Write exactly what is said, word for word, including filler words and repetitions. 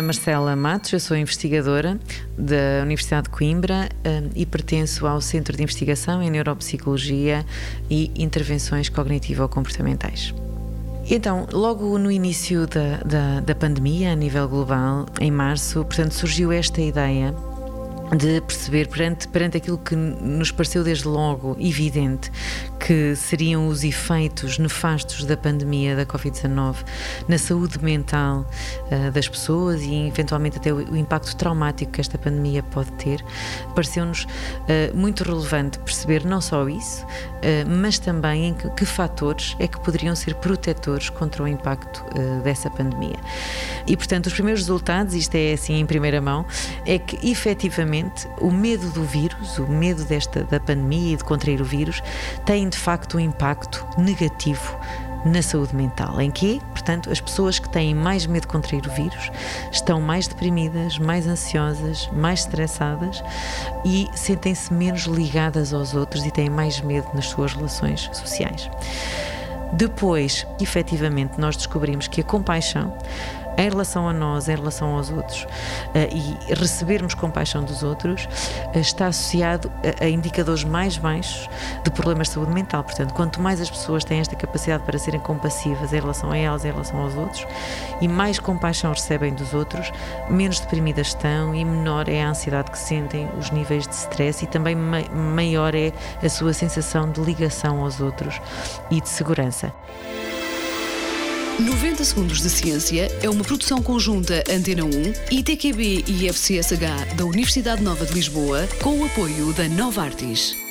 Marcela Matos, eu sou investigadora da Universidade de Coimbra um, e pertenço ao Centro de Investigação em Neuropsicologia e Intervenções Cognitivo-Comportamentais. Então, logo no início da, da, da pandemia, a nível global, em março, portanto, surgiu esta ideia de perceber, perante, perante aquilo que nos pareceu desde logo evidente, que seriam os efeitos nefastos da pandemia da covid dezanove na saúde mental uh, das pessoas e eventualmente até o, o impacto traumático que esta pandemia pode ter, pareceu-nos uh, muito relevante perceber não só isso, uh, mas também em que, que fatores é que poderiam ser protetores contra o impacto uh, dessa pandemia. E, portanto, os primeiros resultados, isto é assim em primeira mão, é que efetivamente o medo do vírus, o medo desta, da pandemia e de contrair o vírus, tem de facto um impacto negativo na saúde mental, em que, portanto, as pessoas que têm mais medo de contrair o vírus estão mais deprimidas, mais ansiosas, mais estressadas e sentem-se menos ligadas aos outros e têm mais medo nas suas relações sociais. Depois, efetivamente, nós descobrimos que a compaixão em relação a nós, em relação aos outros, uh, e recebermos compaixão dos outros, uh, está associado a, a indicadores mais baixos de problemas de saúde mental. Portanto, quanto mais as pessoas têm esta capacidade para serem compassivas em relação a elas, em relação aos outros, e mais compaixão recebem dos outros, menos deprimidas estão e menor é a ansiedade que sentem, os níveis de stress e também ma- maior é a sua sensação de ligação aos outros e de segurança. noventa Segundos de Ciência é uma produção conjunta Antena um, I T Q B e F C S H da Universidade Nova de Lisboa, com o apoio da Novartis.